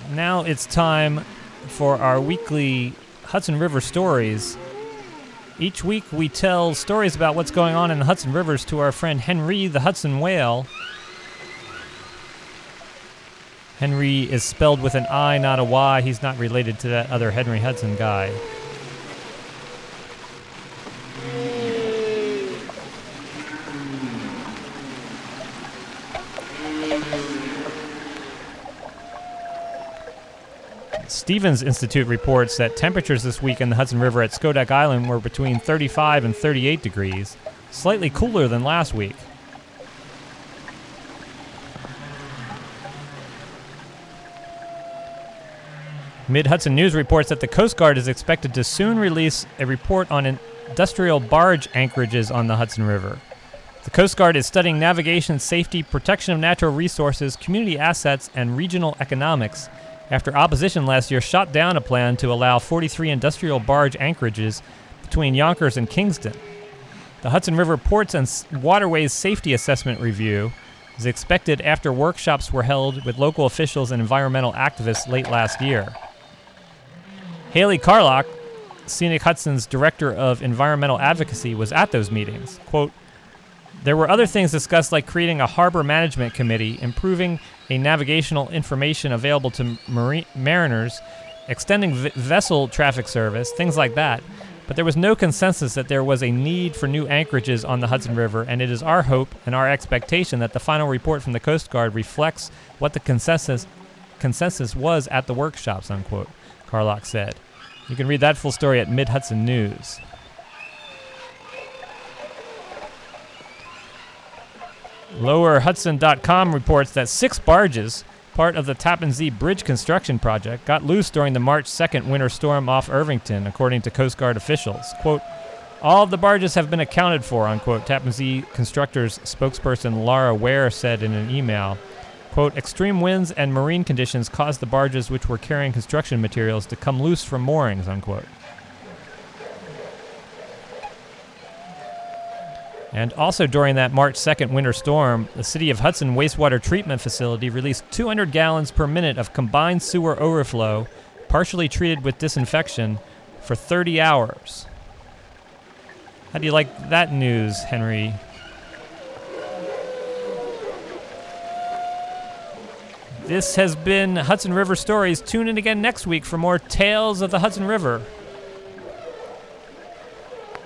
Now it's time for our weekly Hudson River stories. Each week we tell stories about what's going on in the Hudson Rivers to our friend Henry the Hudson Whale. Henry is spelled with an I, not a Y. He's not related to that other Henry Hudson guy. Stevens Institute reports that temperatures this week in the Hudson River at Schodack Island were between 35 and 38 degrees, slightly cooler than last week. Mid-Hudson News reports that the Coast Guard is expected to soon release a report on industrial barge anchorages on the Hudson River. The Coast Guard is studying navigation, safety, protection of natural resources, community assets, and regional economics after opposition last year shot down a plan to allow 43 industrial barge anchorages between Yonkers and Kingston. The Hudson River Ports and Waterways Safety Assessment Review is expected after workshops were held with local officials and environmental activists late last year. Haley Carlock, Scenic Hudson's Director of Environmental Advocacy, was at those meetings. Quote, "There were other things discussed like creating a harbor management committee, improving a navigational information available to mariners, extending vessel traffic service, things like that. But there was no consensus that there was a need for new anchorages on the Hudson River, and it is our hope and our expectation that the final report from the Coast Guard reflects what the consensus was at the workshops," unquote, Carlock said. You can read that full story at Mid-Hudson News. LowerHudson.com reports that 6 barges, part of the Tappan Zee Bridge construction project, got loose during the March 2nd winter storm off Irvington, according to Coast Guard officials. Quote, "All of the barges have been accounted for," unquote, Tappan Zee Constructors spokesperson Laura Ware said in an email. Quote, "Extreme winds and marine conditions caused the barges which were carrying construction materials to come loose from moorings," unquote. And also during that March 2nd winter storm, the City of Hudson wastewater treatment facility released 200 gallons per minute of combined sewer overflow, partially treated with disinfection, for 30 hours. How do you like that news, Henry? This has been Hudson River Stories. Tune in again next week for more tales of the Hudson River.